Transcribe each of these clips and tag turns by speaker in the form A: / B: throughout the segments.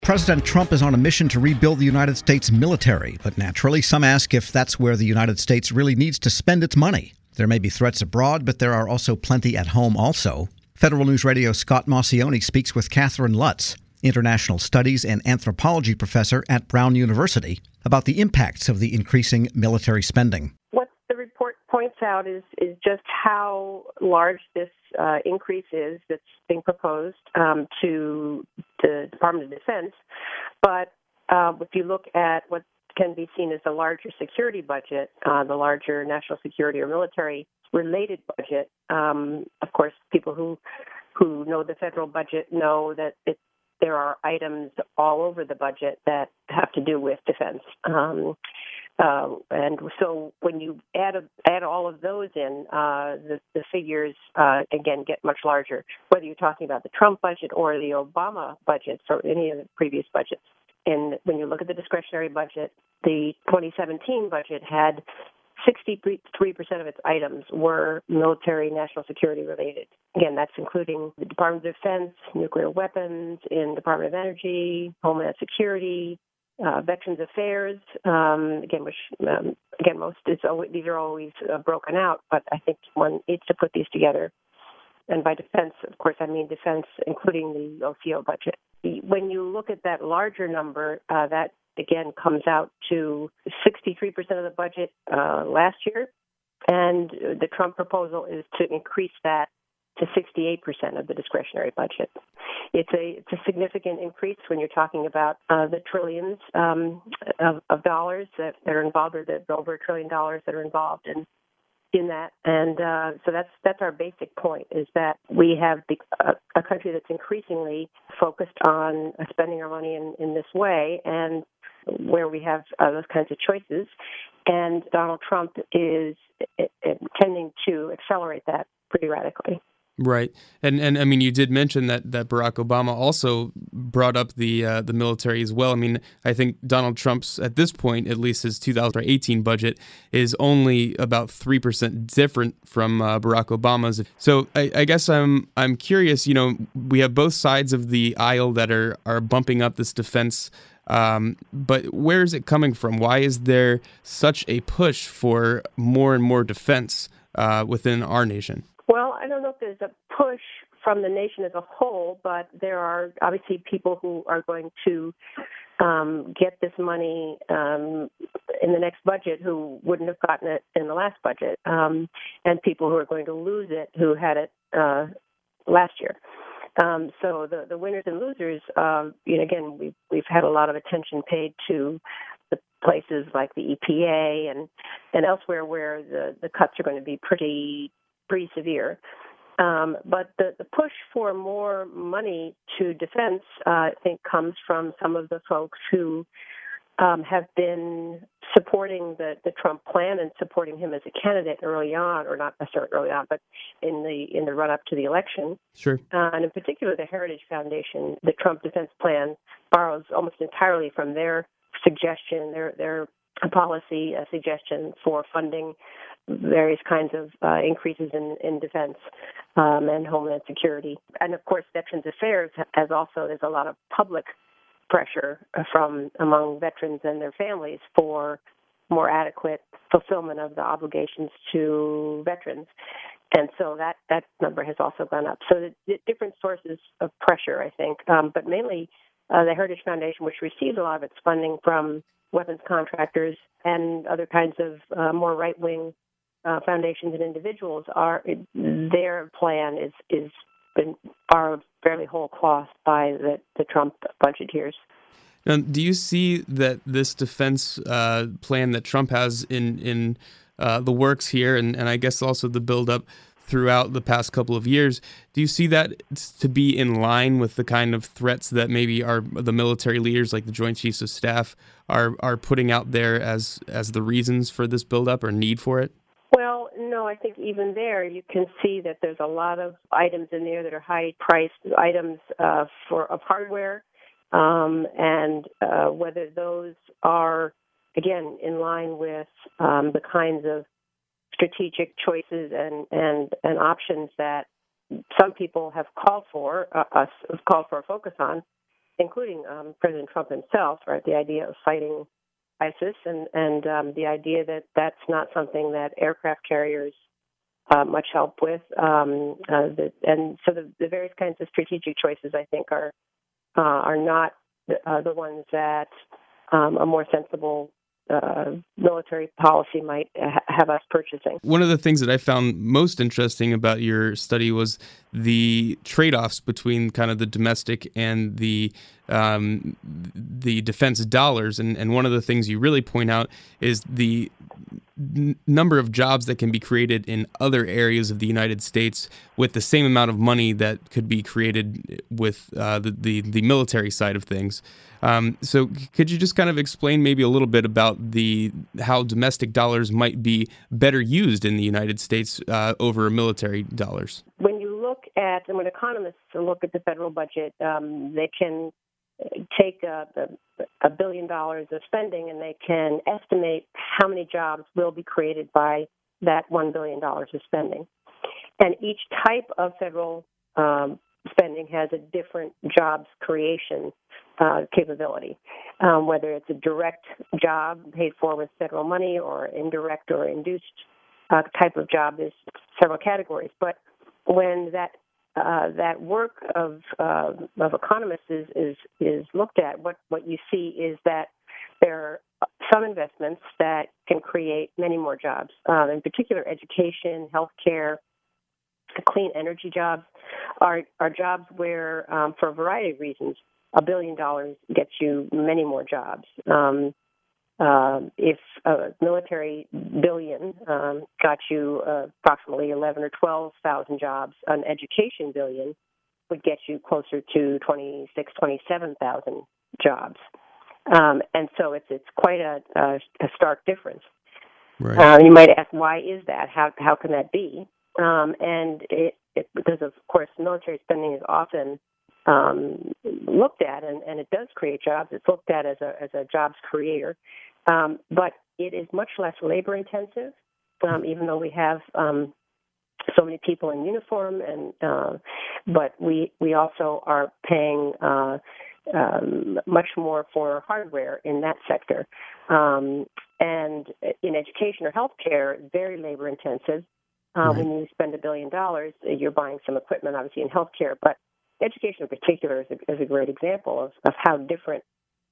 A: President Trump is on a mission to rebuild the United States military, but naturally, some ask if that's where the United States really needs to spend its money. There may be threats abroad, but there are also plenty at home also. Federal News Radio's Scott Maucione speaks with Catherine Lutz, international studies and anthropology professor at Brown University, about the impacts of the increasing military spending.
B: What the report points out is just how large this increase is that's being proposed to the Department of Defense. But if you look at what can be seen as the larger security budget, the larger national security or military-related budget, of course, people who know the federal budget know that there are items all over the budget that have to do with defense. And so when you add all of those in, the figures, again, get much larger, whether you're talking about the Trump budget or the Obama budgets or any of the previous budgets. And when you look at the discretionary budget, the 2017 budget had 63% of its items were military national security related. Again, that's including the Department of Defense, nuclear weapons, in Department of Energy, Homeland Security, Veterans Affairs. These are always broken out, but I think one needs to put these together. And by defense, of course, I mean defense, including the OCO budget. When you look at that larger number, that again comes out to 63% of the budget last year, and the Trump proposal is to increase that to 68% of the discretionary budget. It's a significant increase when you're talking about the trillions of dollars that are involved, or the over $1 trillion that are involved in that. And so that's our basic point, is that we have a country that's increasingly focused on spending our money in this way, and where we have those kinds of choices. And Donald Trump is tending to accelerate that pretty radically.
C: Right. And I mean, you did mention that Barack Obama also brought up the military as well. I mean, I think Donald Trump's, at this point, at least his 2018 budget, is only about 3% different from Barack Obama's. So I guess I'm curious, we have both sides of the aisle that are bumping up this defense, but where is it coming from? Why is there such a push for more and more defense within our nation?
B: Well, I don't know if there's a push from the nation as a whole, but there are obviously people who are going to get this money in the next budget who wouldn't have gotten it in the last budget, and people who are going to lose it who had it last year. So the winners and losers, again, we've had a lot of attention paid to the places like the EPA and elsewhere where the cuts are going to be pretty severe. But the push for more money to defense, I think, comes from some of the folks who have been supporting the Trump plan and supporting him as a candidate early on, or not necessarily early on, but in the run-up to the election.
C: Sure.
B: And in particular, the Heritage Foundation, the Trump defense plan borrows almost entirely from their suggestion, their policy suggestion for funding various kinds of increases in defense and Homeland Security. And, of course, Veterans Affairs there's a lot of public pressure from among veterans and their families for more adequate fulfillment of the obligations to veterans. And so that number has also gone up. So the different sources of pressure, I think, but mainly the Heritage Foundation, which receives a lot of its funding from weapons contractors and other kinds of more right-wing foundations and individuals, their plan is been borrowed fairly whole cloth by the Trump budgeteers.
C: Now, do you see that this defense plan that Trump has in the works here, and I guess also the buildup throughout the past couple of years, do you see that to be in line with the kind of threats that maybe the military leaders, like the Joint Chiefs of Staff, are putting out there as the reasons for this buildup or need for it?
B: Well, no, I think even there you can see that there's a lot of items in there that are high-priced items of hardware, and whether those are, again, in line with the kinds of strategic choices and options that some people have called for a focus on. including President Trump himself, right? The idea of fighting ISIS and the idea that that's not something that aircraft carriers much help with. And so the various kinds of strategic choices, I think, are not the ones that a more sensible military policy might have us purchasing.
C: One of the things that I found most interesting about your study was the trade-offs between kind of the domestic and the defense dollars. And one of the things you really point out is the number of jobs that can be created in other areas of the United States with the same amount of money that could be created with the military side of things. So could you just kind of explain maybe a little bit about how domestic dollars might be better used in the United States over military dollars?
B: When you look at, and when economists look at the federal budget, they can take $1 billion of spending and they can estimate how many jobs will be created by that $1 billion of spending. And each type of federal spending has a different jobs creation capability, whether it's a direct job paid for with federal money or indirect or induced type of job. There's several categories. But when that work of economists is looked at, what you see is that there are some investments that can create many more jobs, in particular education, healthcare, clean energy jobs are jobs where, for a variety of reasons, $1 billion gets you many more jobs. If a military billion got you approximately 11 or 12,000 jobs, an education billion would get you closer to 26, 27,000 jobs. And so it's quite a stark difference.
C: Right.
B: You might ask, why is that? How can that be? And because of course military spending is often looked at, and it does create jobs. It's looked at as a jobs creator, but it is much less labor intensive. Even though we have so many people in uniform, but we also are paying much more for hardware in that sector. And in education or healthcare, very labor intensive.
C: Right.
B: When you spend $1 billion, you're buying some equipment, obviously, in healthcare. But education in particular is a great example of how different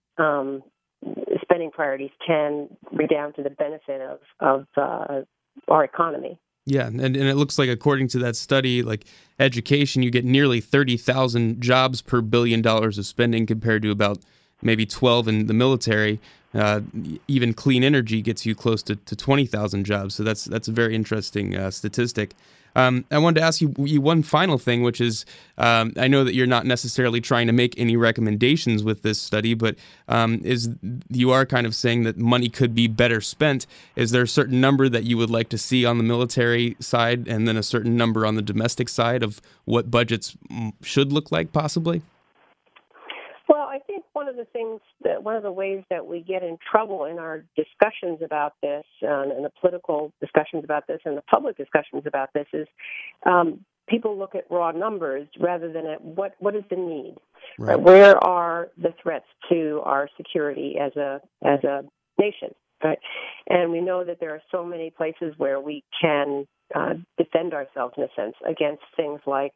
B: spending priorities can redound to the benefit of our economy.
C: Yeah, and it looks like, according to that study, like education, you get nearly 30,000 jobs per $1 billion of spending compared to about maybe 12 in the military. Even clean energy gets you close to 20,000 jobs. So that's a very interesting statistic. I wanted to ask you one final thing, which is I know that you're not necessarily trying to make any recommendations with this study, but you are kind of saying that money could be better spent. Is there a certain number that you would like to see on the military side and then a certain number on the domestic side of what budgets should look like, possibly?
B: Well, I think one of the ways that we get in trouble in our discussions about this, and the political discussions about this, and the public discussions about this, is people look at raw numbers rather than at what is the need.
C: Right.
B: Where are the threats to our security as a nation? Right? And we know that there are so many places where we can defend ourselves, in a sense, against things like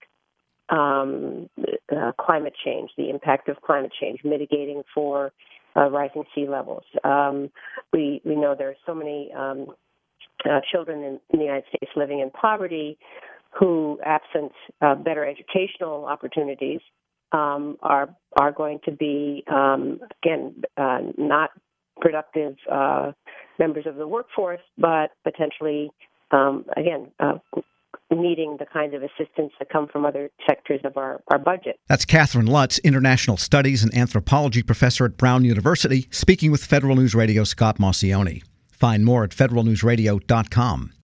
B: climate change, the impact of climate change, mitigating for rising sea levels. We know there are so many children in the United States living in poverty who, absent better educational opportunities, are going to be not productive members of the workforce, but potentially needing the kinds of assistance that come from other sectors of our budget.
A: That's Catherine Lutz, International Studies and Anthropology Professor at Brown University, speaking with Federal News Radio Scott Maucione. Find more at federalnewsradio.com.